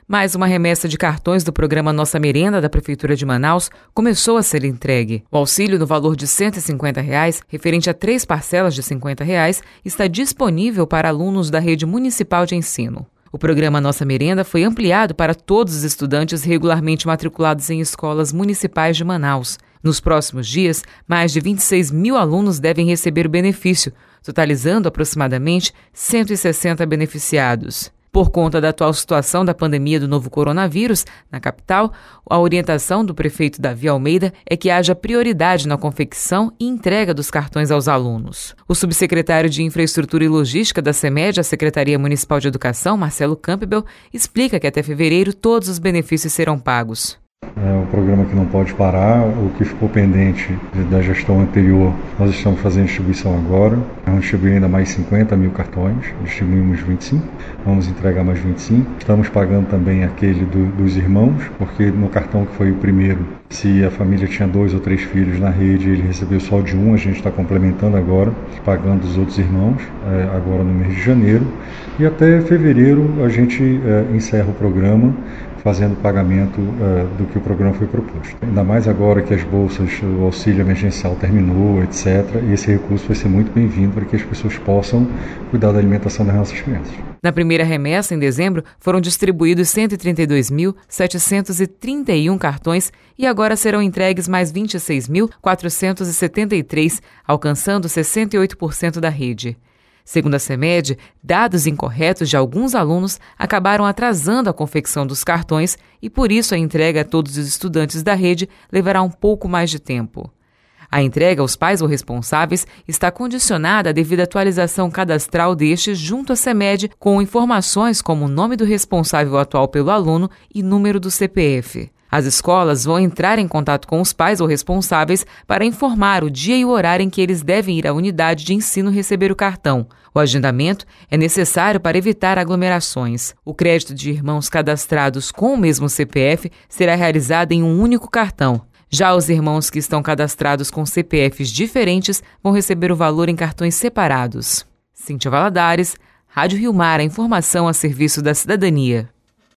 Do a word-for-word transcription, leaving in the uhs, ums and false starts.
Mais uma remessa de cartões do programa Nossa Merenda da Prefeitura de Manaus começou a ser entregue. O auxílio no valor de cento e cinquenta reais, referente a três parcelas de cinquenta reais, está disponível para alunos da rede municipal de ensino. O programa Nossa Merenda foi ampliado para todos os estudantes regularmente matriculados em escolas municipais de Manaus. Nos próximos dias, mais de vinte e seis mil alunos devem receber o benefício, totalizando aproximadamente cento e sessenta beneficiados. Por conta da atual situação da pandemia do novo coronavírus na capital, a orientação do prefeito Davi Almeida é que haja prioridade na confecção e entrega dos cartões aos alunos. O subsecretário de Infraestrutura e Logística da CEMED, a Secretaria Municipal de Educação, Marcelo Campbell, explica que até fevereiro todos os benefícios serão pagos. É um programa que não pode parar. O que ficou pendente da gestão anterior, nós estamos fazendo distribuição agora. Vamos distribuir ainda mais cinquenta mil cartões, distribuímos vinte e cinco, vamos entregar mais vinte e cinco. Estamos pagando também aquele do, dos irmãos, porque no cartão que foi o primeiro, se a família tinha dois ou três filhos na rede, ele recebeu só de um, a gente está complementando agora, pagando os outros irmãos, é, agora no mês de janeiro. E até fevereiro a gente é, encerra o programa, fazendo pagamento uh, do que o programa foi proposto. Ainda mais agora que as bolsas, o auxílio emergencial terminou, etcétera. E esse recurso vai ser muito bem-vindo para que as pessoas possam cuidar da alimentação das nossas crianças. Na primeira remessa, em dezembro, foram distribuídos cento e trinta e dois mil, setecentos e trinta e um cartões e agora serão entregues mais vinte e seis mil, quatrocentos e setenta e três, alcançando sessenta e oito por cento da rede. Segundo a CEMED, dados incorretos de alguns alunos acabaram atrasando a confecção dos cartões e, por isso, a entrega a todos os estudantes da rede levará um pouco mais de tempo. A entrega aos pais ou responsáveis está condicionada à devida atualização cadastral destes junto à CEMED com informações como o nome do responsável atual pelo aluno e número do C P F. As escolas vão entrar em contato com os pais ou responsáveis para informar o dia e o horário em que eles devem ir à unidade de ensino receber o cartão. O agendamento é necessário para evitar aglomerações. O crédito de irmãos cadastrados com o mesmo C P F será realizado em um único cartão. Já os irmãos que estão cadastrados com C P Fs diferentes vão receber o valor em cartões separados. Cíntia Valadares, Rádio Rio Mar, a informação a serviço da cidadania.